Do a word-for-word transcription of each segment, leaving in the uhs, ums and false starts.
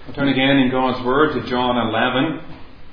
We'll turn again in God's Word to John eleven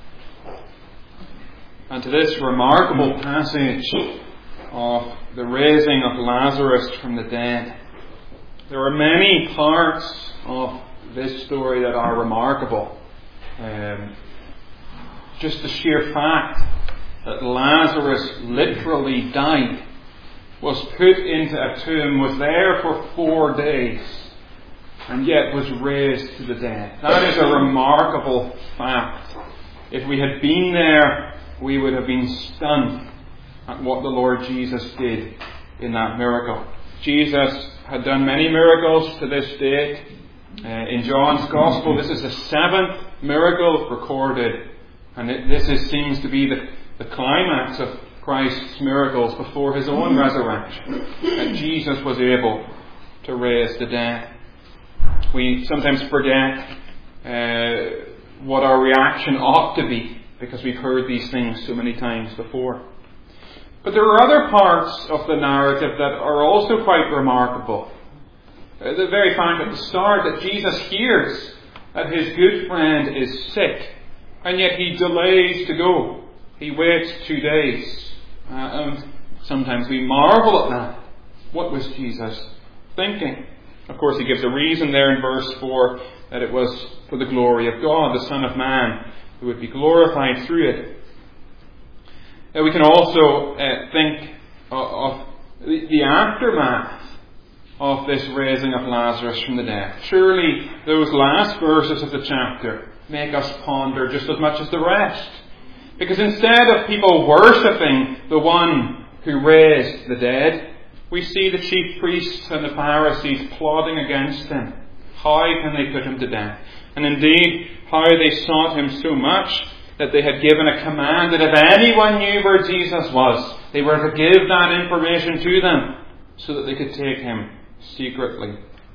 and to this remarkable passage of the raising of Lazarus from the dead. There are many parts of this story that are remarkable. Um, just the sheer fact that Lazarus literally died, was put into a tomb, was there for four days, and yet was raised to the dead. That is a remarkable fact. If we had been there, we would have been stunned at what the Lord Jesus did in that miracle. Jesus had done many miracles to this date. Uh, in John's Gospel, this is the seventh miracle recorded, and it, this is, seems to be the, the climax of Christ's miracles before his own resurrection, that Jesus was able to raise the dead. We sometimes forget uh, what our reaction ought to be because we've heard these things so many times before. But there are other parts of the narrative that are also quite remarkable. Uh, the very fact at the start that Jesus hears that his good friend is sick, and yet he delays to go. He waits two days. Uh, and sometimes we marvel at that. What was Jesus thinking? Of course, he gives a reason there in verse four, that it was for the glory of God, the Son of Man, who would be glorified through it. Now, we can also uh, think of, of the, the aftermath of this raising of Lazarus from the dead. Surely those last verses of the chapter make us ponder just as much as the rest. Because instead of people worshipping the one who raised the dead, we see the chief priests and the Pharisees plotting against him. How can they put him to death? And indeed, how they sought him so much that they had given a command that if anyone knew where Jesus was, they were to give that information to them so that they could take him secretly.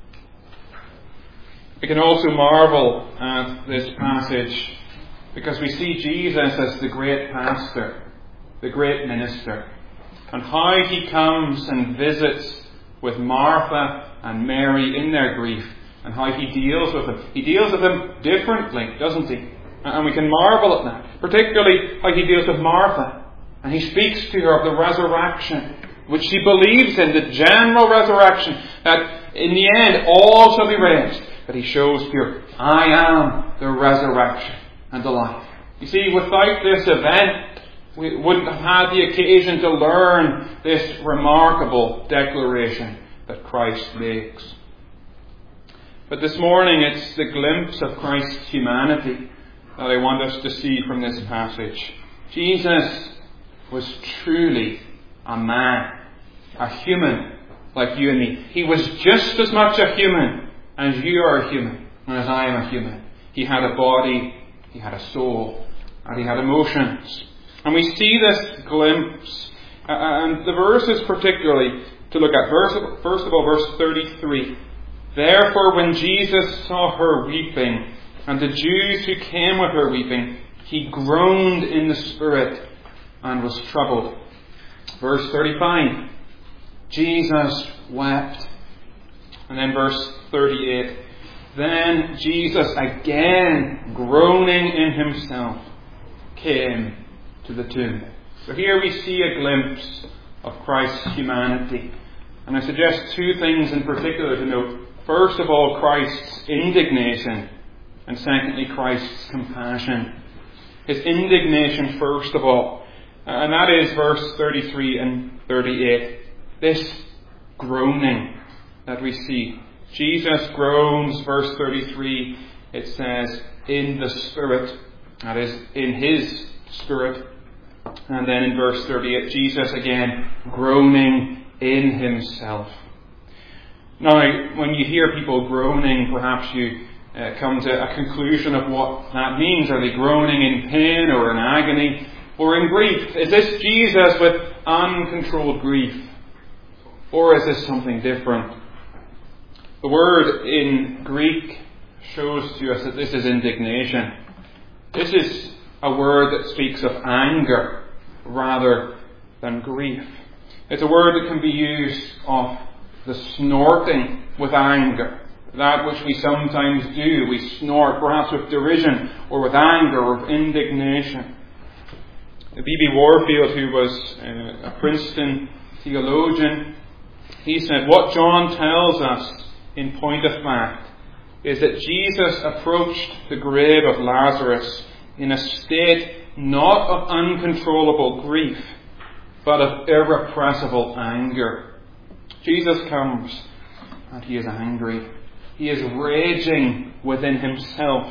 We can also marvel at this passage because we see Jesus as the great pastor, the great minister, and how he comes and visits with Martha and Mary in their grief, and how he deals with them. He deals with them differently, doesn't he? And we can marvel at that, particularly how he deals with Martha. And he speaks to her of the resurrection, which she believes in, the general resurrection, that in the end all shall be raised. But he shows to her, I am the resurrection and the life. You see, without this event, we wouldn't have had the occasion to learn this remarkable declaration that Christ makes. But this morning it's the glimpse of Christ's humanity that I want us to see from this passage. Jesus was truly a man, a human like you and me. He was just as much a human as you are a human and as I am a human. He had a body, he had a soul, and he had emotions. And we see this glimpse, uh, and the verses particularly to look at. Verse, first of all, verse thirty-three. Therefore, when Jesus saw her weeping, and the Jews who came with her weeping, he groaned in the spirit and was troubled. Verse thirty-five. Jesus wept. And then verse thirty-eight. Then Jesus, again groaning in himself, came to the tomb. So here we see a glimpse of Christ's humanity. And I suggest two things in particular to note. First of all, Christ's indignation. And secondly, Christ's compassion. His indignation first of all. And that is verse thirty-three and thirty-eight. This groaning that we see. Jesus groans, verse thirty-three, it says, in the Spirit. That is, in His Spirit. And then in verse thirty-eight, Jesus again groaning in Himself. Now, when you hear people groaning, perhaps you uh, come to a conclusion of what that means. Are they groaning in pain or in agony or in grief? Is this Jesus with uncontrolled grief? Or is this something different? The word in Greek shows to us that this is indignation. This is a word that speaks of anger rather than grief. It's a word that can be used of the snorting with anger That which we sometimes do. We snort, perhaps with derision, or with anger, or with indignation. B B Warfield, who was uh, a Princeton theologian, he said, what John tells us, in point of fact, is that Jesus approached the grave of Lazarus in a state not of uncontrollable grief, but of irrepressible anger. Jesus comes and he is angry. He is raging within himself.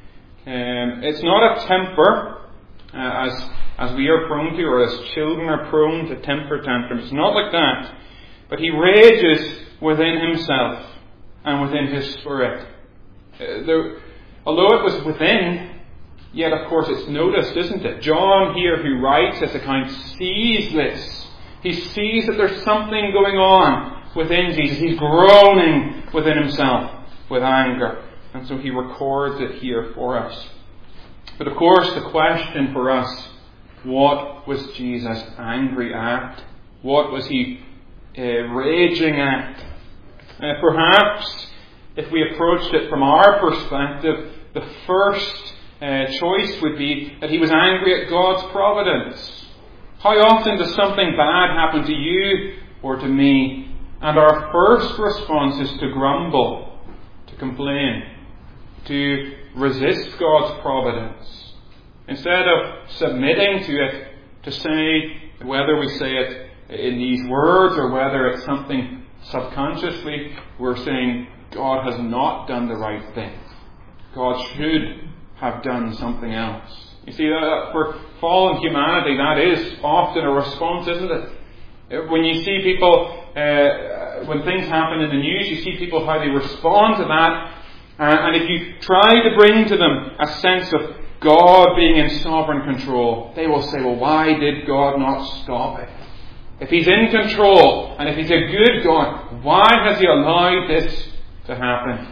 Um, it's not a temper, uh, as as we are prone to, or as children are prone to temper tantrums. It's not like that. But he rages within himself and within his spirit. Uh, there, although it was within, yet of course it's noticed, isn't it? John here, who writes this account, sees this. He sees that there's something going on within Jesus. He's groaning within himself with anger. And so he records it here for us. But of course the question for us, what was Jesus angry at? What was he uh, raging at? Uh, perhaps, if we approached it from our perspective, the first uh, choice would be that he was angry at God's providence. How often does something bad happen to you or to me, and our first response is to grumble, to complain, to resist God's providence? Instead of submitting to it, to say, whether we say it in these words or whether it's something subconsciously, we're saying, God has not done the right thing. God should have done something else. You see, uh, for fallen humanity, that is often a response, isn't it? When you see people, uh, when things happen in the news, you see people how they respond to that. Uh, and if you try to bring to them a sense of God being in sovereign control, they will say, well, why did God not stop it? If he's in control, and if he's a good God, why has he allowed this to happen?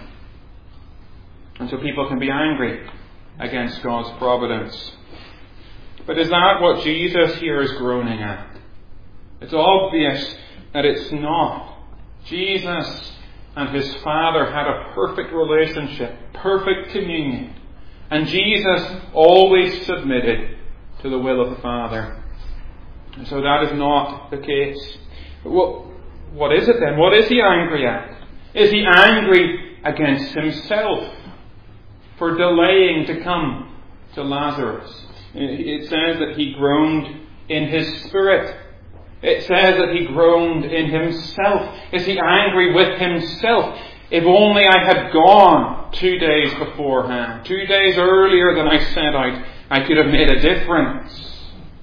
And so people can be angry against God's providence. But is that what Jesus here is groaning at? It's obvious that it's not. Jesus and his Father had a perfect relationship, perfect communion. And Jesus always submitted to the will of the Father. And so that is not the case. Well, what is it then? What is he angry at? Is he angry against himself for delaying to come to Lazarus? It says that he groaned in his spirit. It says that he groaned in himself. Is he angry with himself? If only I had gone two days beforehand, two days earlier than I set out, I could have made a difference.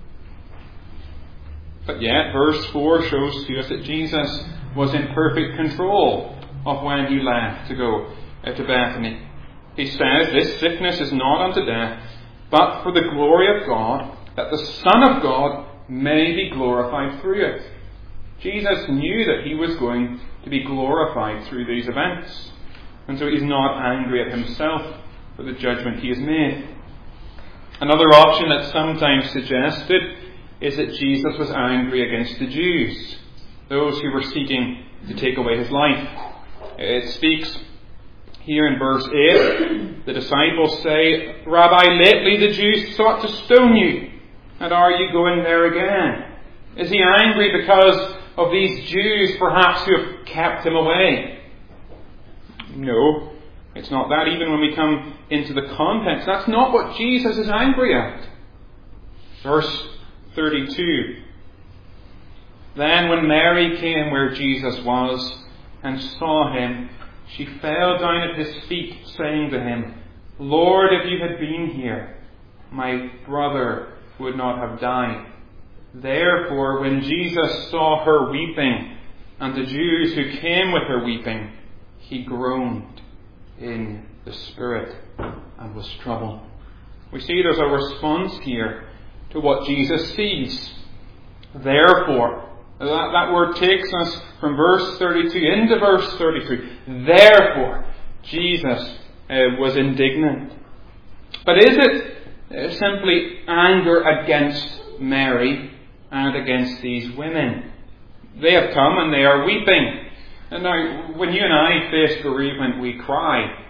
But yet, verse four shows to us that Jesus was in perfect control of when he left to go to Bethany. He says, this sickness is not unto death, but for the glory of God, that the Son of God may be glorified through it. Jesus knew that he was going to be glorified through these events. And so he's not angry at himself for the judgment he has made. Another option that's sometimes suggested is that Jesus was angry against the Jews, those who were seeking to take away his life. It speaks here in verse eight. The disciples say, Rabbi, lately the Jews sought to stone you, and are you going there again? Is he angry because of these Jews perhaps who have kept him away? No, it's not that. Even when we come into the context, that's not what Jesus is angry at. Verse thirty-two. Then when Mary came where Jesus was and saw him, she fell down at his feet, saying to him, Lord, if you had been here, my brother would not have died. Therefore, when Jesus saw her weeping, and the Jews who came with her weeping, he groaned in the spirit and was troubled. We see there's a response here to what Jesus sees. Therefore, that, that word takes us from verse thirty-two into verse thirty-three. Therefore, Jesus uh, was indignant. But is it uh, simply anger against Mary and against these women? They have come and they are weeping. And now, when you and I face bereavement, we cry.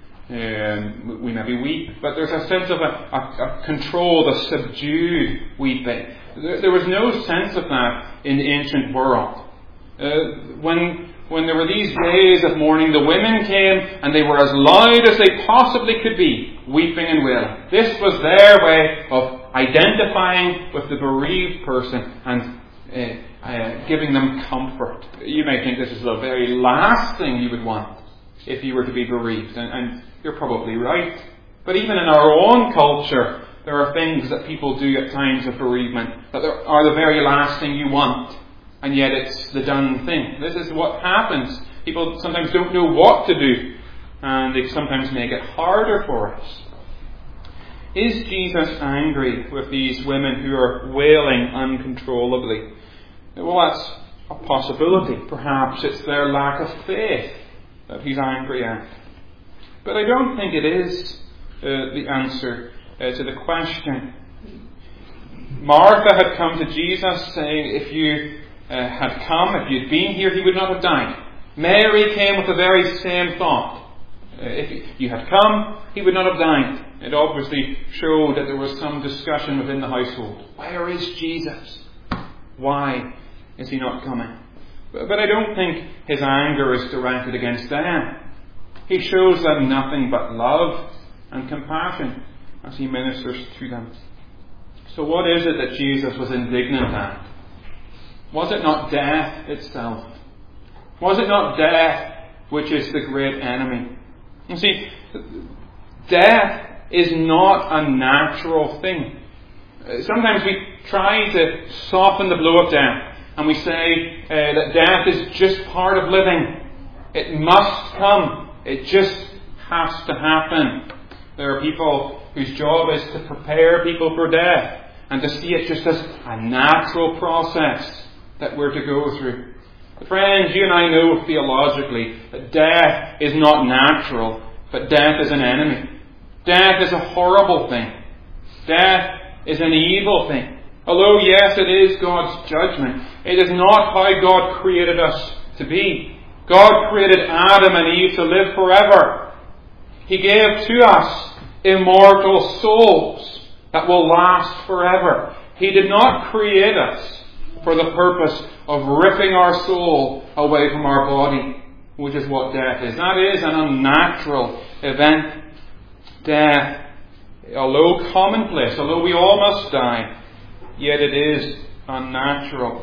Um, we maybe weep, but there's a sense of a, a, a controlled, a subdued weeping. There, there was no sense of that in the ancient world. Uh, when when there were these days of mourning, the women came and they were as loud as they possibly could be, weeping and wailing. This was their way of identifying with the bereaved person and uh, uh, giving them comfort. You may think this is the very last thing you would want if you were to be bereaved, and, and you're probably right. But even in our own culture, there are things that people do at times of bereavement that are the very last thing you want, and yet it's the done thing. This is what happens. People sometimes don't know what to do, and they sometimes make it harder for us. Is Jesus angry with these women who are wailing uncontrollably? Well, that's a possibility. Perhaps it's their lack of faith that he's angry at. But I don't think it is uh, the answer uh, to the question. Martha had come to Jesus saying, if you uh, had come, if you'd been here, he would not have died. Mary came with the very same thought. Uh, if you had come, he would not have died. It obviously showed that there was some discussion within the household. Where is Jesus? Why is he not coming? But, but I don't think his anger is directed against them. He shows them nothing but love and compassion as he ministers to them. So what is it that Jesus was indignant at? Was it not death itself? Was it not death which is the great enemy? You see, death is not a natural thing. Sometimes we try to soften the blow of death, and we say uh, that death is just part of living. It must come. It just has to happen. There are people whose job is to prepare people for death and to see it just as a natural process that we're to go through. But friends, you and I know theologically that death is not natural, but death is an enemy. Death is a horrible thing. Death is an evil thing. Although, yes, it is God's judgment, it is not how God created us to be. God created Adam and Eve to live forever. He gave to us immortal souls that will last forever. He did not create us for the purpose of ripping our soul away from our body, which is what death is. That is an unnatural event. Death, although commonplace, although we all must die, yet it is unnatural.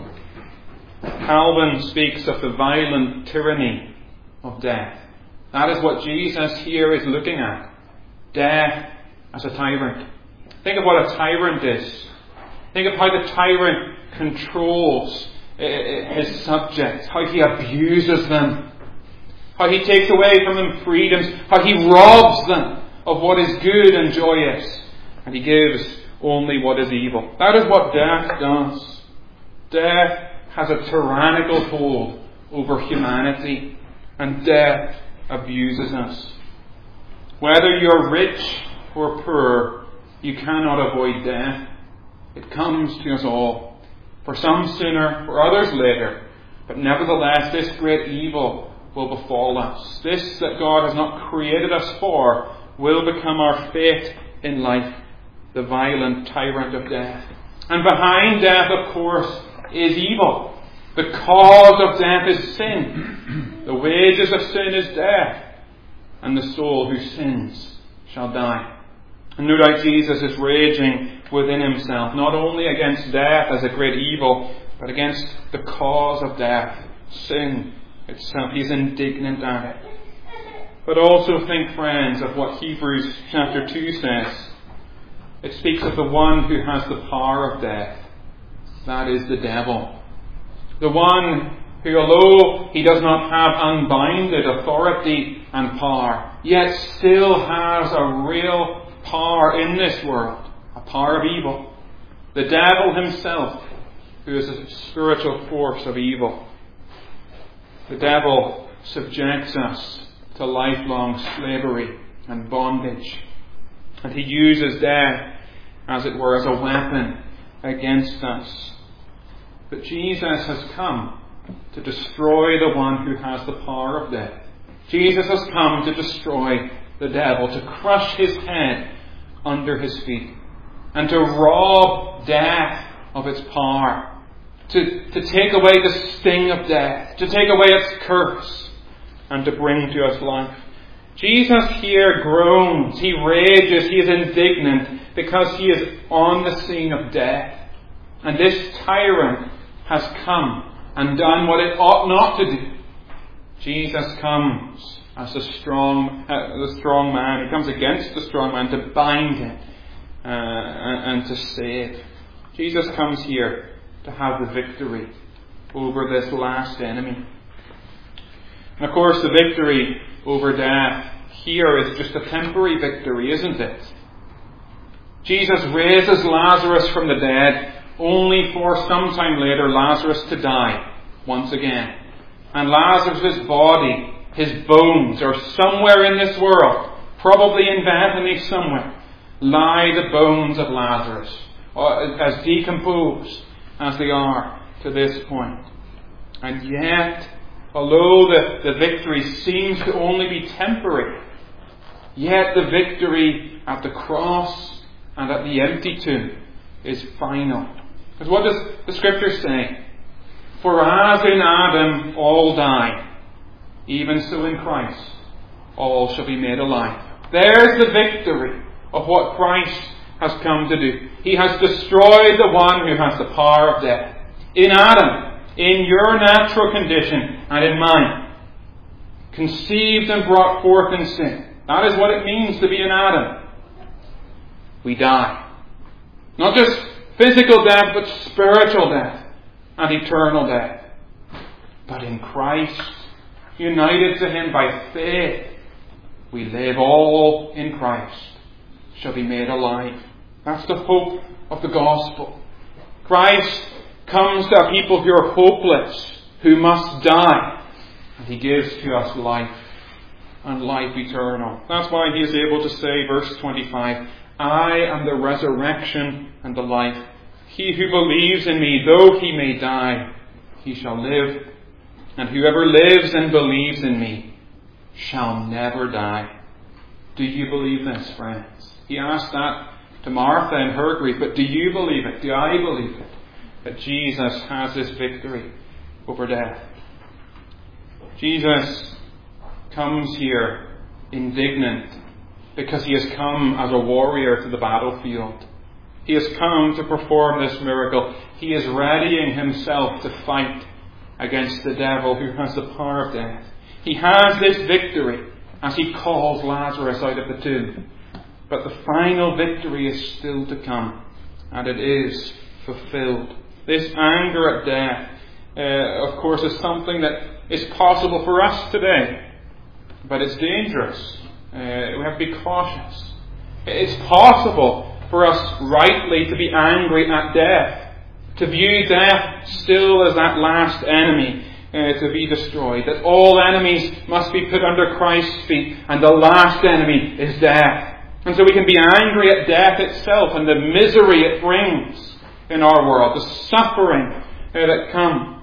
Calvin speaks of the violent tyranny of death. That is what Jesus here is looking at. Death as a tyrant. Think of what a tyrant is. Think of how the tyrant controls his subjects, how he abuses them, how he takes away from them freedoms, how he robs them of what is good and joyous, and he gives only what is evil. That is what death does. Death has a tyrannical hold over humanity, and death abuses us. Whether you're rich or poor, you cannot avoid death. It comes to us all. For some sooner, for others later. But nevertheless, this great evil will befall us. This that God has not created us for will become our fate in life. The violent tyrant of death. And behind death, of course, is evil. The cause of death is sin. The wages of sin is death. And the soul who sins shall die. And no doubt Jesus is raging within himself, not only against death as a great evil, but against the cause of death, sin itself. He's indignant at it. But also think, friends, of what Hebrews chapter two says. It speaks of the one who has the power of death. That is the devil. The one who, although he does not have unbounded authority and power, yet still has a real power in this world, a power of evil. The devil himself, who is a spiritual force of evil. The devil subjects us to lifelong slavery and bondage. And he uses death, as it were, as a weapon against us. But Jesus has come to destroy the one who has the power of death. Jesus has come to destroy the devil, to crush his head under his feet, and to rob death of its power, to, to take away the sting of death, to take away its curse, and to bring to us life. Jesus here groans, he rages, he is indignant because he is on the scene of death. And this tyrant has come and done what it ought not to do. Jesus comes as a strong, uh, the strong man. He comes against the strong man to bind him uh, and, and to save. Jesus comes here to have the victory over this last enemy. And of course, the victory over death here is just a temporary victory, isn't it? Jesus raises Lazarus from the dead, only for some time later Lazarus to die once again. And Lazarus' body, his bones, are somewhere in this world, probably in Bethany somewhere, lie the bones of Lazarus, as decomposed as they are to this point. And yet, although the, the victory seems to only be temporary, yet the victory at the cross and at the empty tomb is final. Because what does the Scripture say? For as in Adam all die, even so in Christ all shall be made alive. There's the victory of what Christ has come to do. He has destroyed the one who has the power of death. In Adam, in your natural condition and in mine, conceived and brought forth in sin. That is what it means to be in Adam. We die. Not just physical death, but spiritual death and eternal death. But in Christ, united to him by faith, we live all in Christ, shall be made alive. That's the hope of the gospel. Christ comes to a people who are hopeless, who must die, and he gives to us life, and life eternal. That's why he is able to say, verse twenty-five, I am the resurrection and the life. He who believes in me, though he may die, he shall live. And whoever lives and believes in me shall never die. Do you believe this, friends? He asked that to Martha in her grief, but do you believe it? Do I believe it? That Jesus has this victory over death. Jesus comes here indignant because he has come as a warrior to the battlefield. He has come to perform this miracle. He is readying himself to fight against the devil who has the power of death. He has this victory as he calls Lazarus out of the tomb. But the final victory is still to come, and it is fulfilled. This anger at death, uh, of course, is something that is possible for us today, but it's dangerous. Uh, we have to be cautious. It's possible for us rightly to be angry at death, to view death still as that last enemy uh, to be destroyed, that all enemies must be put under Christ's feet, and the last enemy is death. And so we can be angry at death itself and the misery it brings in our world, the suffering uh, that comes.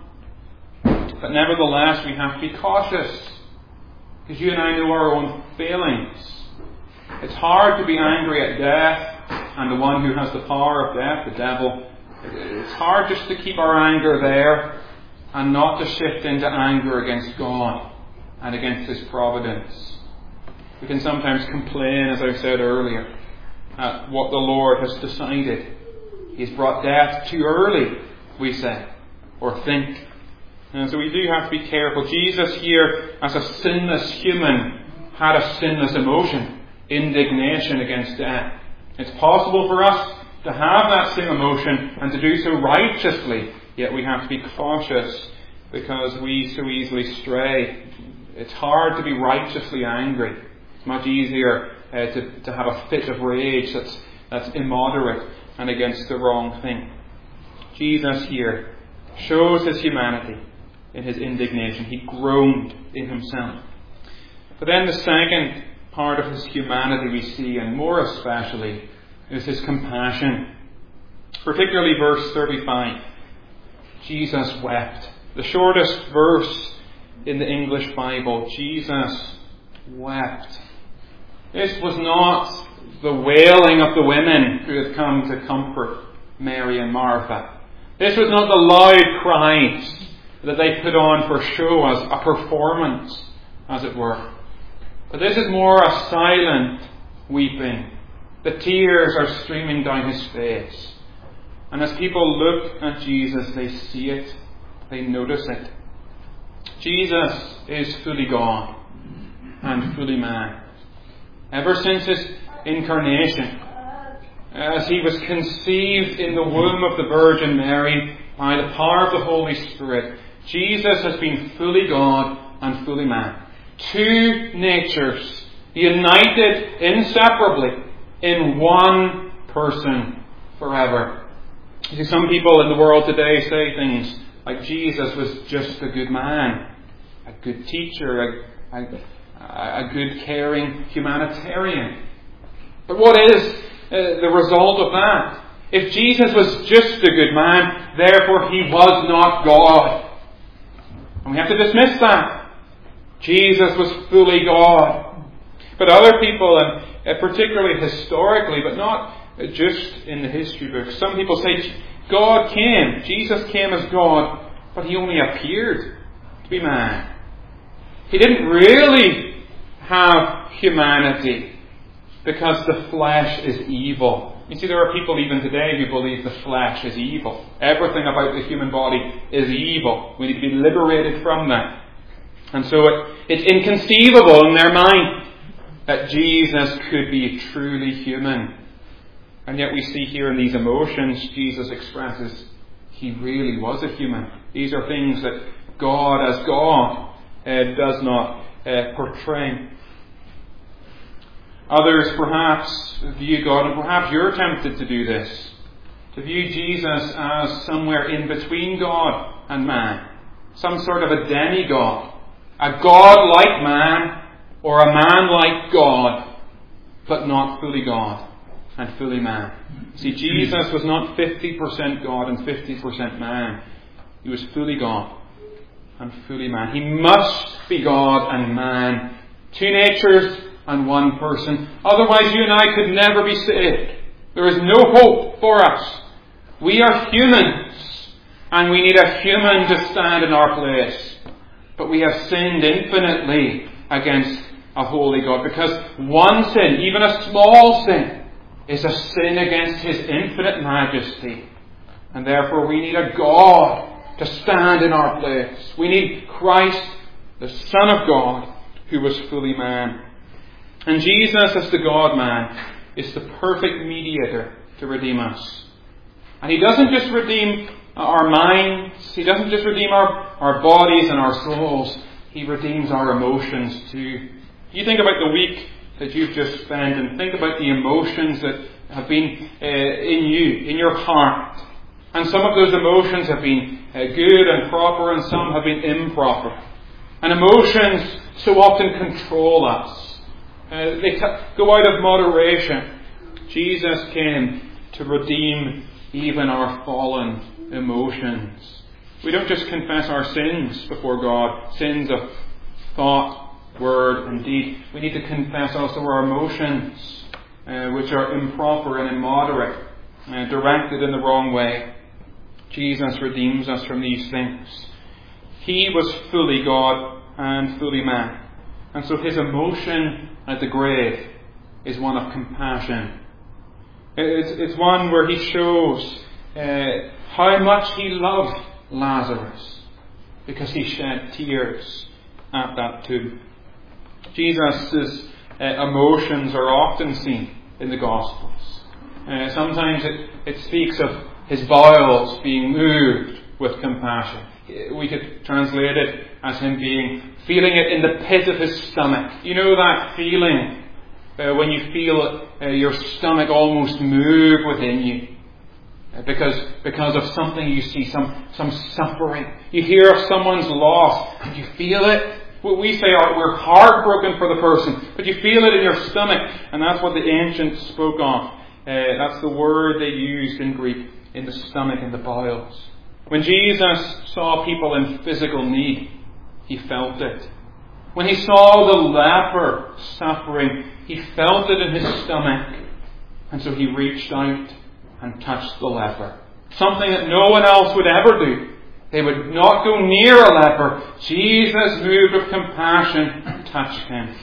But nevertheless, we have to be cautious, because you and I know our own failings. It's hard to be angry at death and the one who has the power of death, the devil. It's hard just to keep our anger there and not to shift into anger against God and against His providence. We can sometimes complain, as I said earlier, at what the Lord has decided. He's brought death too early, we say, or think. And so we do have to be careful. Jesus here, as a sinless human, had a sinless emotion, indignation against death. It's possible for us to have that same emotion and to do so righteously, yet we have to be cautious because we so easily stray. It's hard to be righteously angry. It's much easier uh, to, to have a fit of rage that's, that's immoderate and against the wrong thing. Jesus here shows his humanity in his indignation. He groaned in himself. But then the second part of his humanity we see, and more especially, is his compassion. Particularly verse thirty-five. Jesus wept. The shortest verse in the English Bible, Jesus wept. This was not the wailing of the women who had come to comfort Mary and Martha. This was not the loud cries that they put on for show, as a performance, as it were. But this is more a silent weeping. The tears are streaming down his face. And as people look at Jesus, they see it. They notice it. Jesus is fully God and fully man. Ever since his incarnation, as he was conceived in the womb of the Virgin Mary by the power of the Holy Spirit, Jesus has been fully God and fully man. Two natures united inseparably in one person forever. You see, some people in the world today say things like Jesus was just a good man, a good teacher, a, a, a good caring humanitarian. But what is uh, the result of that? If Jesus was just a good man, therefore he was not God. And we have to dismiss that. Jesus was fully God. But other people, and particularly historically, but not just in the history books, some people say God came, Jesus came as God, but he only appeared to be man. He didn't really have humanity because the flesh is evil. You see, there are people even today who believe the flesh is evil. Everything about the human body is evil. We need to be liberated from that. And so it, it's inconceivable in their mind that Jesus could be truly human. And yet we see here in these emotions Jesus expresses he really was a human. These are things that God as God uh, does not uh, portray. Others perhaps view God, and perhaps you're tempted to do this, to view Jesus as somewhere in between God and man. Some sort of a demigod. A God like man, or a man like God, but not fully God and fully man. See, Jesus was not fifty percent God and fifty percent man. He was fully God and fully man. He must be God and man. Two natures and one person. Otherwise you and I could never be saved. There is no hope for us. We are humans, and we need a human to stand in our place. But we have sinned infinitely against a holy God, because one sin, even a small sin, is a sin against his infinite majesty. And therefore we need a God to stand in our place. We need Christ, the Son of God, who was fully man. And Jesus, as the God-man, is the perfect mediator to redeem us. And he doesn't just redeem our minds, he doesn't just redeem our, our bodies and our souls, he redeems our emotions too. You think about the week that you've just spent, and think about the emotions that have been uh, in you, in your heart. And some of those emotions have been uh, good and proper, and some have been improper. And emotions so often control us. Uh, they t- go out of moderation. Jesus came to redeem even our fallen emotions. We don't just confess our sins before God, sins of thought, word and deed. We need to confess also our emotions, uh, which are improper and immoderate, uh, directed in the wrong way. Jesus redeems us from these things. He was fully God and fully man. And so his emotion at the grave is one of compassion. It's, it's one where he shows uh, how much he loved Lazarus, because he shed tears at that tomb. Jesus' uh, emotions are often seen in the Gospels. Uh, sometimes it, it speaks of his bowels being moved with compassion. We could translate it as him being, feeling it in the pit of his stomach. You know that feeling uh, when you feel uh, your stomach almost move within you. Uh, because because of something you see, some, some suffering. You hear of someone's loss and you feel it. We say we're heartbroken for the person, but you feel it in your stomach, and that's what the ancients spoke of. Uh, that's the word they used in Greek, in the stomach and the bowels. When Jesus saw people in physical need, he felt it. When he saw the leper suffering, he felt it in his stomach. And so he reached out and touched the leper. Something that no one else would ever do. They would not go near a leper. Jesus, moved with compassion, touched him.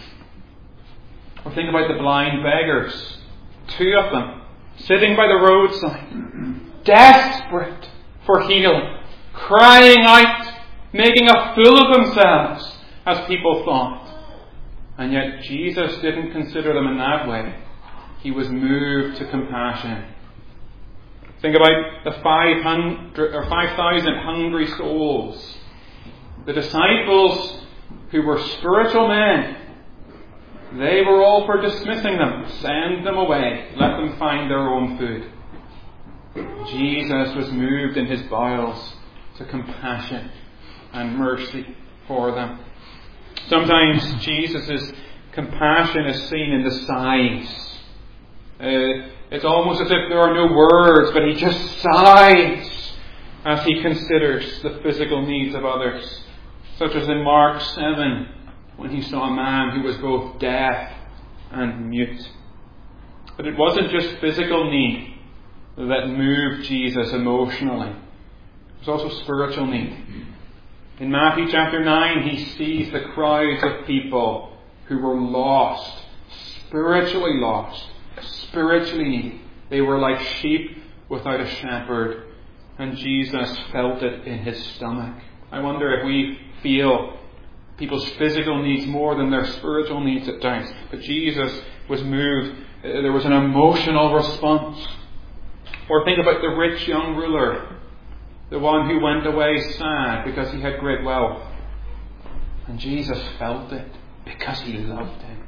Or think about the blind beggars. Two of them, sitting by the roadside, desperate for healing, crying out, making a fool of themselves, as people thought. And yet Jesus didn't consider them in that way. He was moved to compassion. Think about the five hundred or five thousand hungry souls. The disciples who were spiritual men, they were all for dismissing them. Send them away. Let them find their own food. Jesus was moved in his bowels to compassion and mercy for them. Sometimes Jesus' compassion is seen in the sighs. Uh, it's almost as if there are no words, but he just sighs as he considers the physical needs of others. Such as in Mark seven, when he saw a man who was both deaf and mute. But it wasn't just physical need that moved Jesus emotionally. It was also spiritual need. In Matthew chapter nine, he sees the crowds of people who were lost, spiritually lost, spiritually needy. They were like sheep without a shepherd, and Jesus felt it in his stomach. I wonder if we feel people's physical needs more than their spiritual needs at times. But Jesus was moved. There was an emotional response. Or think about the rich young ruler, the one who went away sad because he had great wealth. And Jesus felt it because he loved him.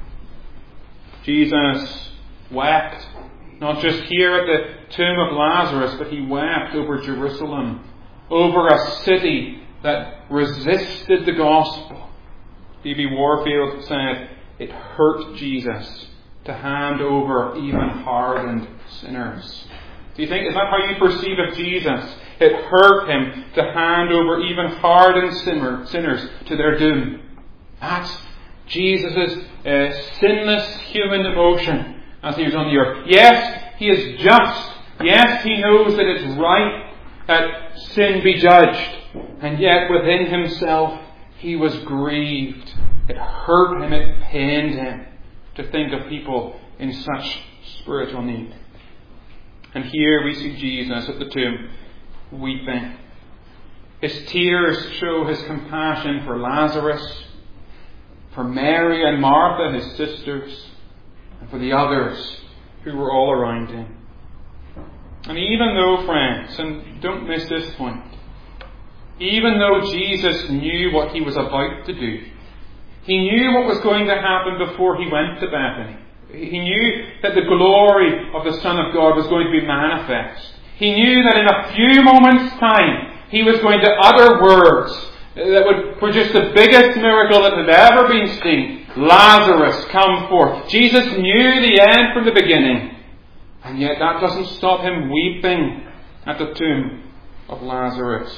Jesus wept, not just here at the tomb of Lazarus, but he wept over Jerusalem, over a city that resisted the gospel. D B Warfield said, it hurt Jesus to hand over even hardened sinners. Do you think, is that how you perceive of Jesus? It hurt him to hand over even hardened sinner, sinners to their doom. That's Jesus' uh, sinless human emotion as he was on the earth. Yes, he is just. Yes, he knows that it's right that sin be judged. And yet within himself he was grieved. It hurt him, it pained him to think of people in such spiritual need. And here we see Jesus at the tomb weeping. His tears show his compassion for Lazarus, for Mary and Martha, his sisters, and for the others who were all around him. And even though, friends, and don't miss this point, even though Jesus knew what he was about to do, he knew what was going to happen before he went to Bethany. He knew that the glory of the Son of God was going to be manifest. He knew that in a few moments' time he was going to utter words that would produce the biggest miracle that had ever been seen. Lazarus, come forth. Jesus knew the end from the beginning. And yet that doesn't stop him weeping at the tomb of Lazarus.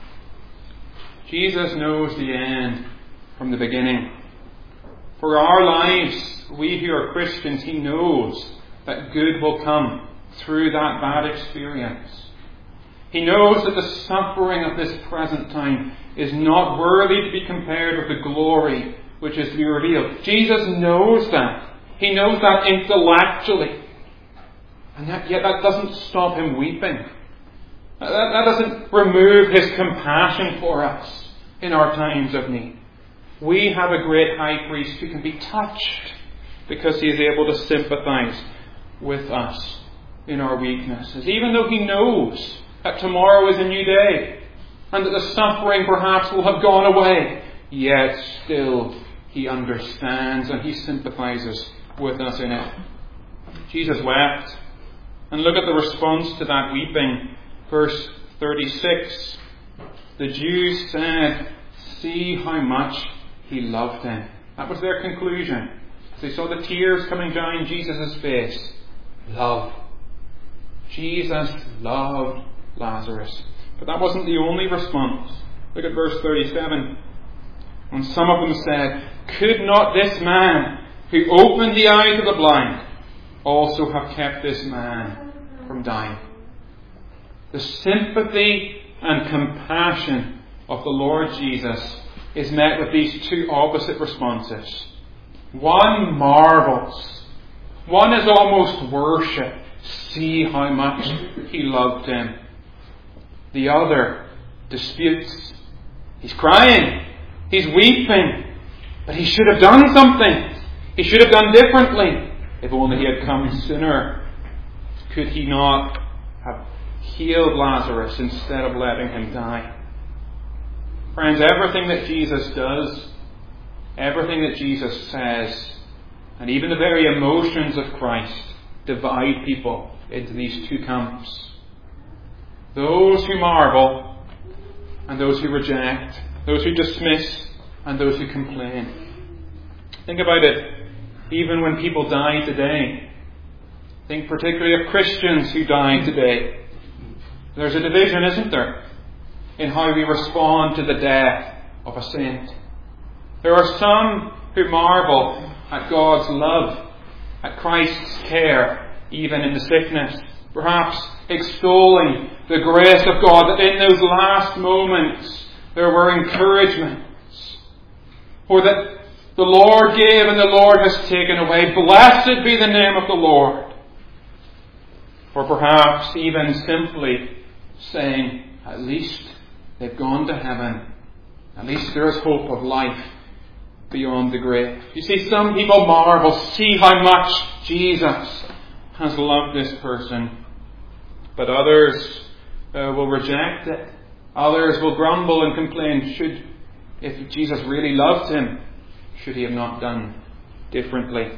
Jesus knows the end from the beginning. For our lives, we who are Christians, he knows that good will come through that bad experience. He knows that the suffering of this present time is not worthy to be compared with the glory which is to be revealed. Jesus knows that. He knows that intellectually. And yet, yet that doesn't stop him weeping. That, that doesn't remove his compassion for us in our times of need. We have a great high priest who can be touched because he is able to sympathize with us in our weaknesses. Even though he knows that tomorrow is a new day and that the suffering perhaps will have gone away, yet still he understands and he sympathizes with us in it. Jesus wept. And look at the response to that weeping. Verse thirty-six. The Jews said, "See how much he loved him." That was their conclusion. As they saw the tears coming down Jesus' face. Love. Jesus loved Lazarus. But that wasn't the only response. Look at verse thirty-seven. And some of them said, "Could not this man who opened the eyes of the blind also have kept this man from dying?" The sympathy and compassion of the Lord Jesus is met with these two opposite responses. One marvels. One is almost worship. See how much he loved him. The other disputes. He's crying. He's weeping. But he should have done something. He should have done differently. If only he had come sooner. Could he not have healed Lazarus instead of letting him die? Friends, everything that Jesus does, everything that Jesus says, and even the very emotions of Christ divide people into these two camps. Those who marvel and those who reject, those who dismiss and those who complain. Think about it. Even when people die today, think particularly of Christians who die today. There's a division, isn't there, in how we respond to the death of a saint. There are some who marvel at God's love, at Christ's care, even in the sickness, perhaps extolling the grace of God, that in those last moments there were encouragements, or that the Lord gave and the Lord has taken away. Blessed be the name of the Lord. Or perhaps even simply saying, at least they've gone to heaven. At least there is hope of life beyond the grave. You see, some people marvel, see how much Jesus has loved this person. But others uh, will reject it. Others will grumble and complain. Should, if Jesus really loved him, should he have not done differently?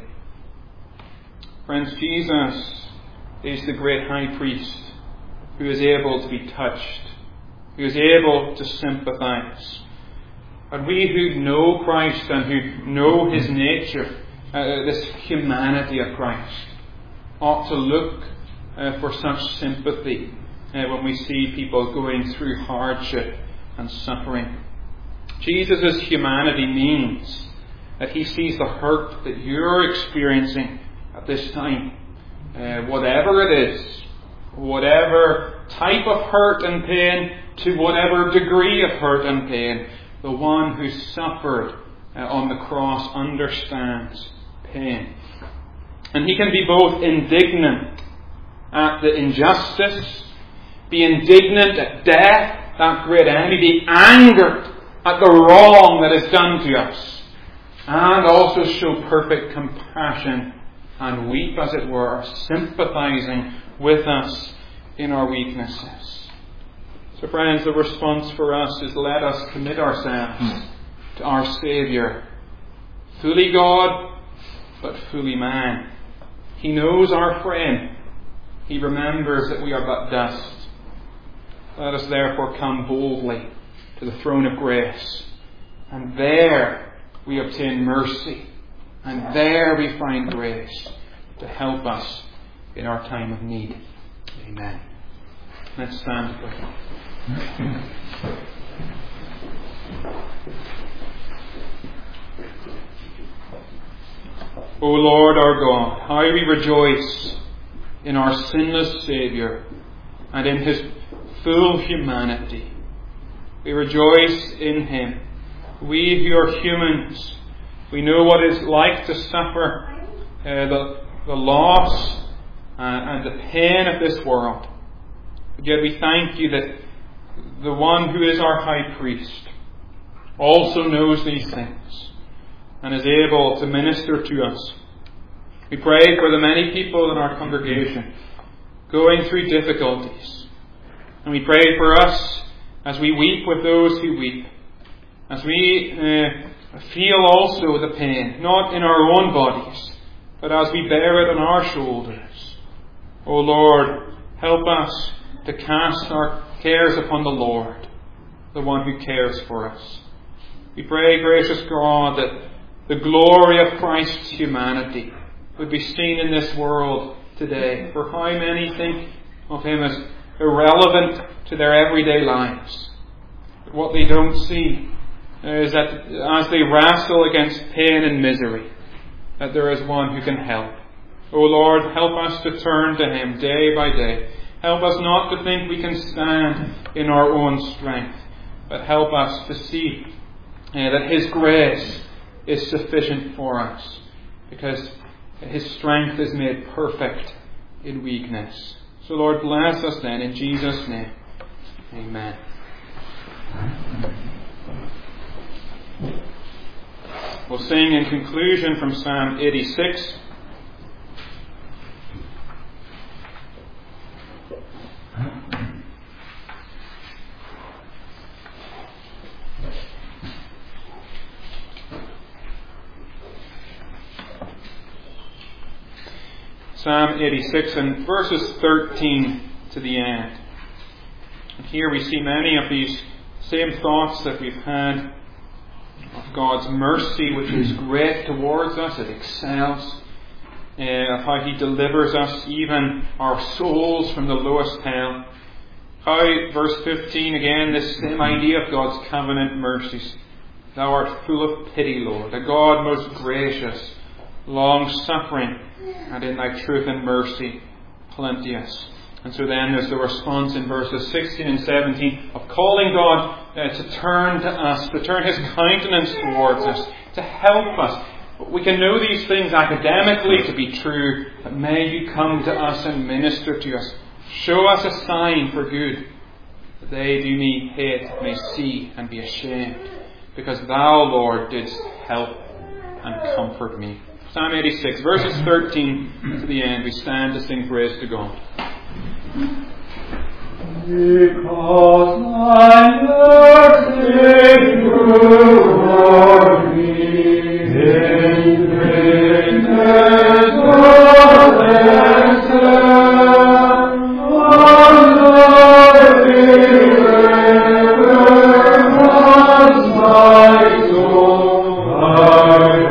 Friends, Jesus is the great high priest who is able to be touched, who is able to sympathize. And we who know Christ and who know his nature, uh, this humanity of Christ, ought to look uh, for such sympathy uh, when we see people going through hardship and suffering. Jesus' humanity means that he sees the hurt that you're experiencing at this time. Uh, whatever it is, whatever type of hurt and pain, to whatever degree of hurt and pain, the one who suffered uh, on the cross understands pain. And he can be both indignant at the injustice, be indignant at death, that great enemy, be angered at the wrong that is done to us, and also show perfect compassion and weep, as it were, sympathizing with us in our weaknesses. So friends, the response for us is, let us commit ourselves to our Saviour, fully God, but fully man. He knows our frame. He remembers that we are but dust. Let us therefore come boldly to the throne of grace, and there we obtain mercy, and there we find grace to help us in our time of need. Amen. Let's stand together. O Lord our God, how we rejoice in our sinless Saviour and in his full humanity. We rejoice in him. We who are humans, we know what it's like to suffer uh, the, the loss uh, and the pain of this world. But yet we thank you that the one who is our high priest also knows these things and is able to minister to us. We pray for the many people in our congregation going through difficulties. And we pray for us as we weep with those who weep, as we uh, feel also the pain, not in our own bodies, but as we bear it on our shoulders. O Lord, help us to cast our cares upon the Lord, the one who cares for us. We pray, gracious God, that the glory of Christ's humanity would be seen in this world today. For how many think of him as irrelevant to their everyday lives. But what they don't see is that as they wrestle against pain and misery, that there is one who can help. O Lord, help us to turn to Him day by day. Help us not to think we can stand in our own strength, but help us to see uh, that His grace is sufficient for us, because His strength is made perfect in weakness. So Lord, bless us then in Jesus' name. Amen. We'll sing in conclusion from Psalm eighty-six. Psalm eighty-six and verses thirteen to the end. And here we see many of these same thoughts that we've had of God's mercy, which is great towards us. It excels. Uh, of how He delivers us, even our souls, from the lowest hell. How, verse fifteen again, this same idea of God's covenant mercies. Thou art full of pity, Lord, a God most gracious, long-suffering, and in Thy truth and mercy plenteous. And so then there's the response in verses sixteen and seventeen of calling God uh, to turn to us, to turn His countenance towards us, to help us. We can know these things academically to be true, but may You come to us and minister to us. Show us a sign for good, that they who me hate may see and be ashamed, because Thou, Lord, didst help and comfort me. Psalm eighty-six, verses thirteen to the end. We stand to sing praise to God. Because Thy mercy toward me in greatness of excellence, my soul, I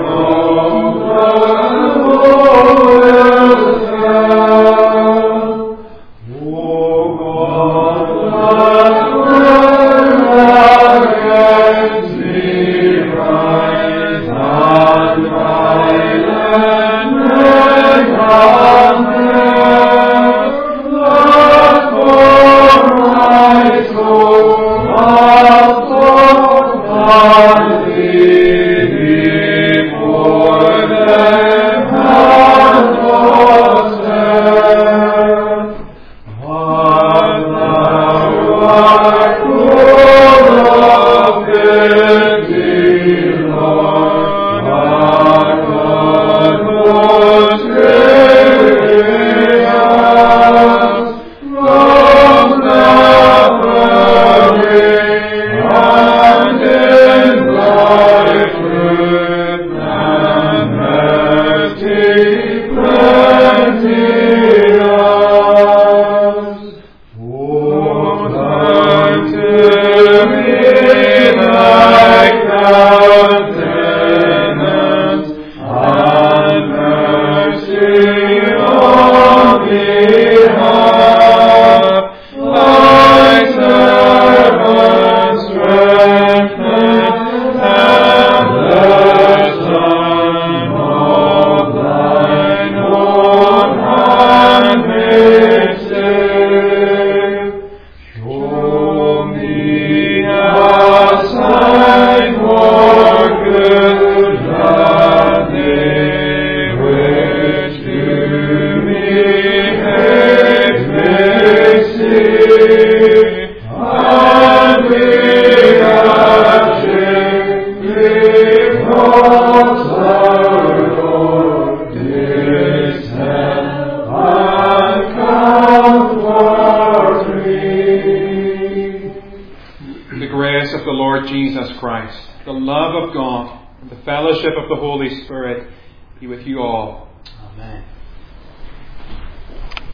The love of God and the fellowship of the Holy Spirit be with you all. Amen.